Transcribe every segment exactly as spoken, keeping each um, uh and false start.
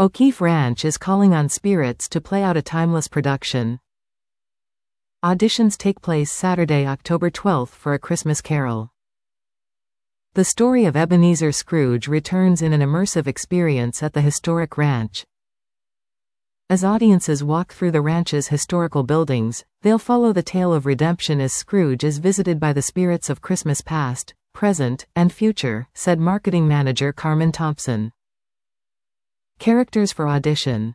O'Keefe Ranch is calling on spirits to play out a timeless production. Auditions take place Saturday, October twelfth for A Christmas Carol. The story of Ebenezer Scrooge returns in an immersive experience at the historic ranch. As audiences walk through the ranch's historical buildings, they'll follow the tale of redemption as Scrooge is visited by the spirits of Christmas past, present, and future, said marketing manager Carmen Thompson. Characters for audition: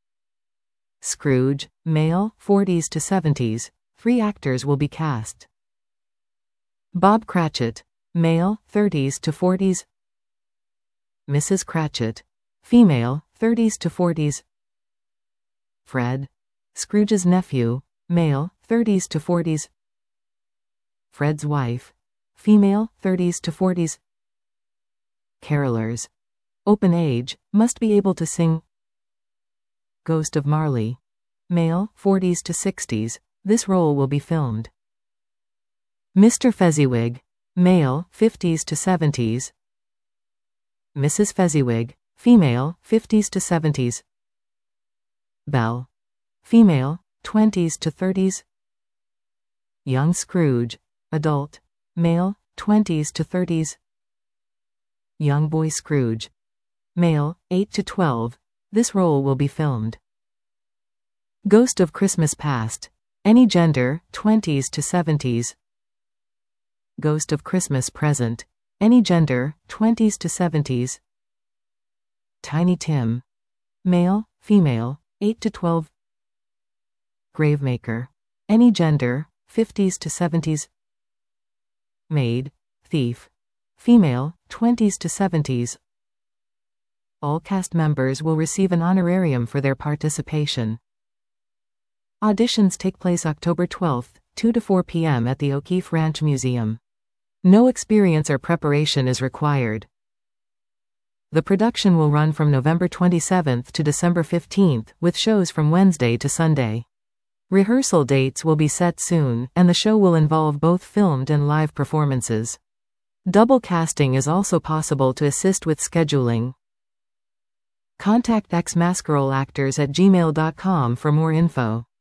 Scrooge, male, forties to seventies. Three actors will be cast. Bob Cratchit, male, thirties to forties. Missus Cratchit, female, thirties to forties. Fred, Scrooge's nephew, male, thirties to forties. Fred's wife, female, thirties to forties. Carolers, open age, must be able to sing. Ghost of Marley, male, forties to sixties. This role will be filmed. Mister Fezziwig, male, fifties to seventies. Missus Fezziwig, female, fifties to seventies. Belle, female, twenties to thirties. Young Scrooge, adult, male, twenties to thirties. Young Boy Scrooge, male, eight to twelve. This role will be filmed. Ghost of Christmas Past, any gender, twenties to seventies. Ghost of Christmas Present, any gender, twenties to seventies. Tiny Tim, male, female, eight to twelve. Gravemaker, any gender, fifties to seventies. Maid, thief, female, twenties to seventies. All cast members will receive an honorarium for their participation. Auditions take place October twelfth, two to four p m at the O'Keefe Ranch Museum. No experience or preparation is required. The production will run from November twenty-seventh to December fifteenth, with shows from Wednesday to Sunday. Rehearsal dates will be set soon, and the show will involve both filmed and live performances. Double casting is also possible to assist with scheduling. Contact xmaskerolactors at gmail dot com for more info.